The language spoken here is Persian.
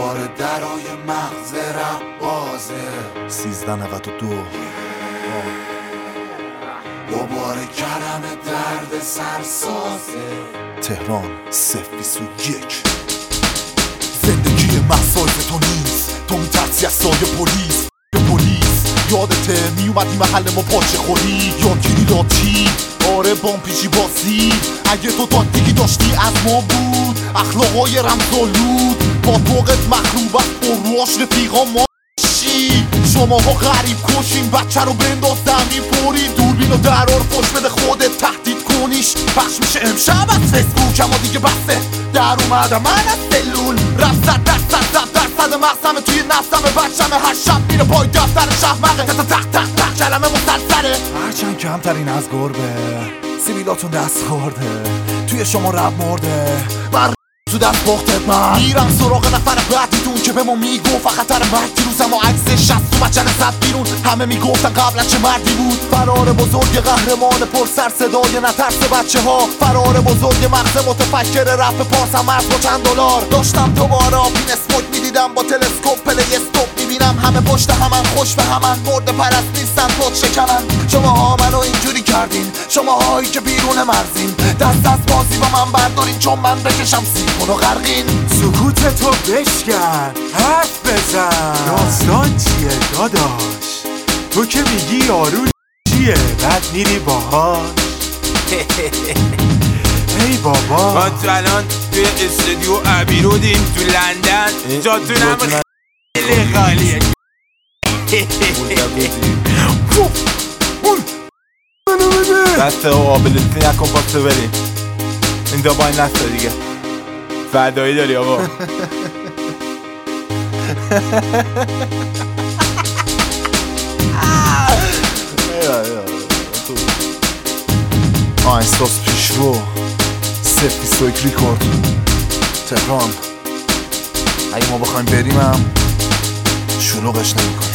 دوباره درای مغز رب بازه 1392 دوباره کلمه درد سرسازه تهران 021 زندگی مسایز تو نیست، تو میترسی از سایه پلیس یادته میومدی محل ما پاچه خوری یادگیری لاتی آره بام پیچی باسی اگه تو تاکتیکی داشتی از ما بود اخلاقای رمزالود با توقت مخروب است بروش رفیقا ما شی شماها غریب کشین بچه رو بنداز زمین پوری دوربین و درار پشت بده خودت تهدید کنیش پخش میشه امشب از فیسبوک اما دیگه بسته در اومدم من از سلول رفت زد درصد مغزمه توی نفسمه بچمه هر شب میره پای دفتر شهمقه تق کلمه مسلسله هرچند کمترین از گربه سیبیلاتون دست خورده توی شما رب مرده من تو دست باختت من میرم سراغ نفر بعدیتون که به ما میگفت خطر مرگ دیروزم و عکس 60 و بچن زد بیرون همه میگفتن قبلا چه مردی بود فرار بزرگ قهرمان پر سر صدای نترس بچه ها فرار بزرگ مغز متفکر رپ پارس هم مرز با چند دلار داشتم دوباره آبین اسموک میدیدم با تلسکوپ پلی استوپ میبینم همه پشت همن خوش به همن مرد پرست نیستن پد شکنن شماها منو اینجوری کردین شماهایی که بیرون مرزین دست از بازی با من بردارین چون من بکشم سیفونو غرقین سکوت تو بشکن حرف بزن داستان چیه داداش تو که میگی یارو چیه بعد میری باهاش ای بابا ما تو الان توی استودیو ابیرودیم تو لندن جاتونم خیلی خالیه دست قابلتی نکن پاسه بریم این دابای نسته دیگه فردایی داری آقا احساس پیشرو 021 ریکورد تهران اگه ما بخوایم بریم هم شلوغش نمی‌کنیم